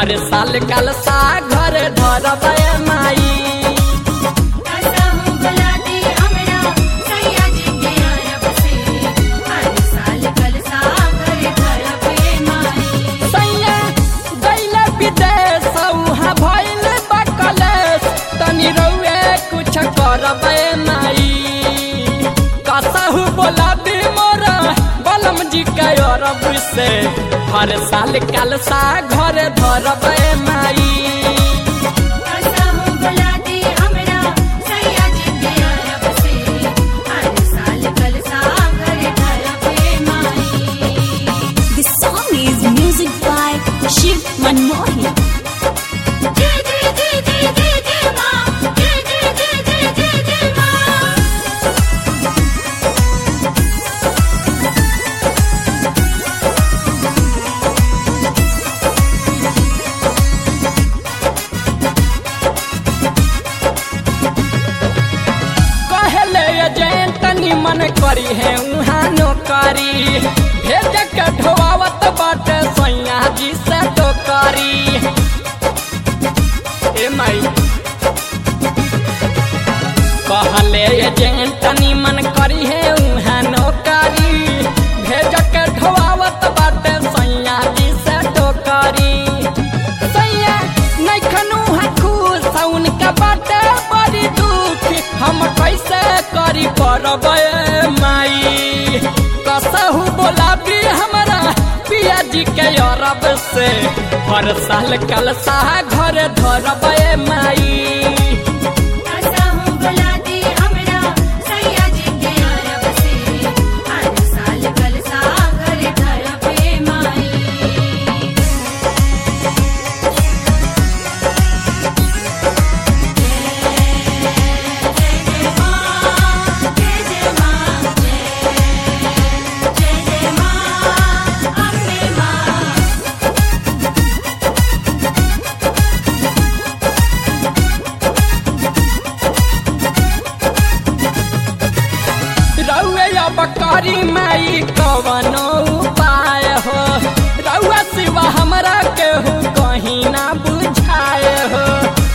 हर साल कलसा घर धरबे माई। करबे माई कसहु बोला दी मोरा बलम जी के अरब से हर साल कलसा घर धरबे माई। This song is music by Shiv Manmohan. मन करी है उहाँ नौकरी भेज के ढोआवत बाटे सैया जी से टोकरी। ए माई कहले एजेंट मन करी है उहाँ नौकरी भेज के ढोआवत बाटे सैया जी से टोकरी। सैया नहीं खनू है खुश उनका बाटे बड़ी दुख हम कैसे करी परबे माई। कसहु बोला भी हमारा पिया जी के अरब से हर साल कलसा घर धरबे माई। बकारी माई कवनो उपाय हो रउआ सिवा हमरा केहू कहीं ना बुझाए हो।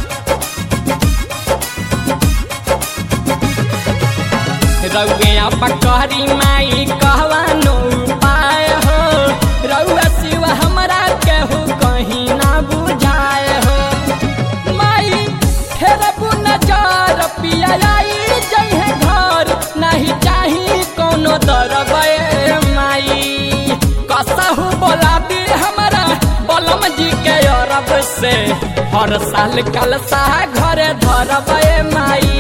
रउआ बकारी माई कवनो उपाय हो रउआ सिवा हमरा केहू कहीं ना बुझाए हो। माई फेरबू नजर पिया आई जइहे घर नहीं चाही कोनो दरबे माई। कसहु बोला दी हमारा बलम जी के अरब से हर साल कलसा घर धरबे माई।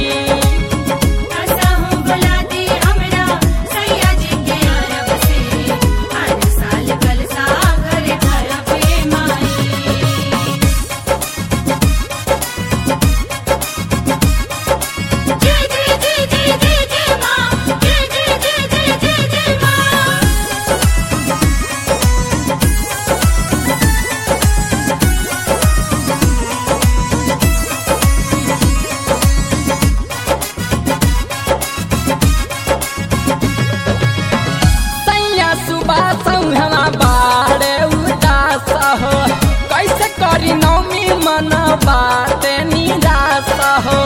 कैसे करी नौमी मन बाते निराश हो।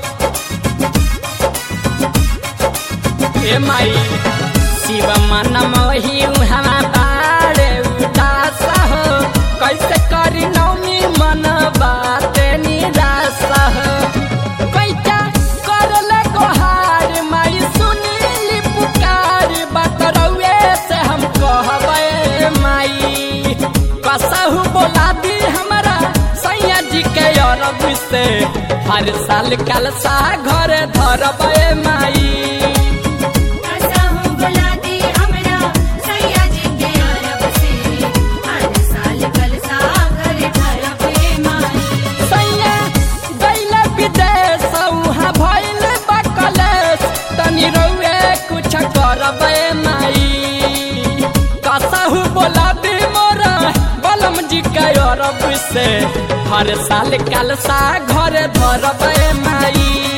ए माई शिव मन मोही उहाँ बाड़े उदास हो कैसे करी नौमी मन बाते निराश हो। कैसा करले गोहार माई सुनीली पुकार बात रउए से हम कहबे माई। कसहु बोला दी हमारा सैया जी के अरब से हर साल कलसा घर धरबे माई। सैया गइले विदेश उहाँ भइल बा कलेश तनी रउए कुछ करबे माई। कसहु बोला दी मोरा बलम जी के अरब से हर साल कलसा घर धरबे माई।